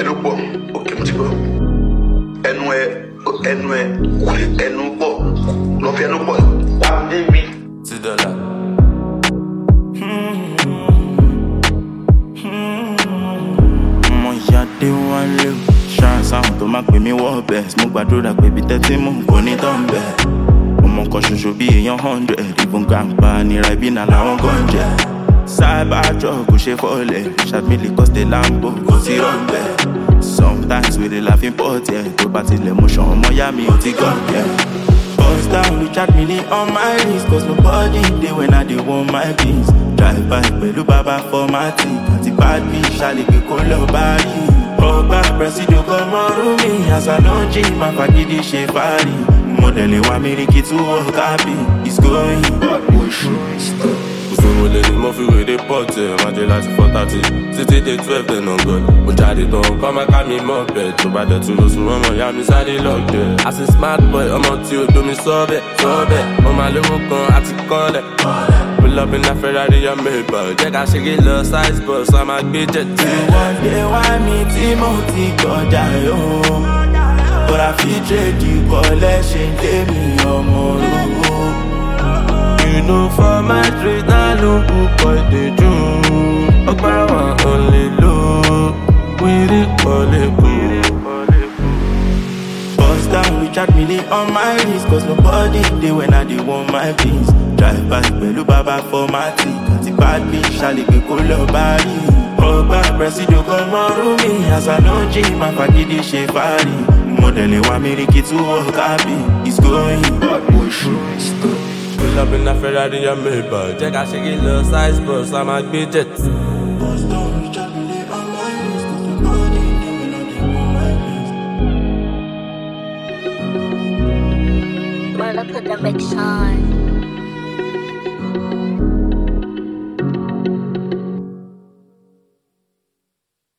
ẹnu pọ̀ òkè mo ti gbọ́ ẹnu pọ̀ lọ fi ẹnu pọ̀ wà á dé mi. $2. Mo yàdé wọn lé o ṣáà sáwọn tó máa pè mí wọ́ bẹ́ẹ̀ mo gbàdúrà pé ibi tẹ́tí mú kò ní tán bẹ́ẹ̀. Ọmọ kan ṣoṣo bí èèyàn 100 ìbọn gàǹpa nira ibi náà làwọn gan jẹ. Cyber kò ṣe fọ́lẹ̀ ṣàbílì kọ́sítẹ̀ lambo kò sí rọ́ọ̀bẹ̀. Sometimes we dey laugh import yeah. Tó bá tilẹ̀ mú ṣan ọmọ yá mi ò ti gàn yeah. Bust down, recharge me on my wrist. Cause nobody dey when I dey want my peace. Drive by pẹ̀lú bàbá formatic àti bad bitch ṣàlègbè kó lọ bá rí. Ọgbà presido kọ́ mọ́rú mi àṣà náà jí máa fagídí ṣe fárí. Mọ̀dẹ̀lẹ̀ wa Míríkì tún wọ́n kábí. It's going Òṣòro lè ní mo fi wèrè pọ̀ tẹ̀ máa jẹ láti 4:30 títí dé 12 dẹ̀ náà gọ̀d. Mo jáde tán kọ́ máa ká mi mọ́ bẹ̀ tó bá dẹ̀ tún lóṣù ọmọ ìyá mi sáré lọ́gbẹ̀. As a smart boy ọmọ tí ó domi sọ́bẹ̀ mo máa lówó kan àti kọ́lẹ̀. Pull up in a Ferrari ya Maybach jẹ́ ká ṣeré lọ size bus a máa gbé jet. Wọ́n dé wá mi tí mo ti kọjá yóò. But I fit trade you collection tèmi ọmọ olówó. You know for my street na look boy dey do. Ọgbà wọn ò lè lò wíìrì pọ̀lẹ́kù. Bust down, recharge me on my wrist. Cause nobody dey when I dey want my peace. Drive by pẹ̀lú bàbá formatic àti bad bitch ṣàlègbè kó lọ bá rí. Ọgbà presido kọ́ mọ́rú mi àṣà náà jí máa fagídí ṣe fárí. Mọ̀dẹ̀lẹ̀ wa Míríkì tún wọ́n kábí. It's going Pull up in a Ferrari ya Maybach jẹ́ ká ṣeré lọ size bus a máa gbé jet. Bust down, recharge me on my wrist. Cause nobody dey when I dey want my peace. Roll up, put the mix on.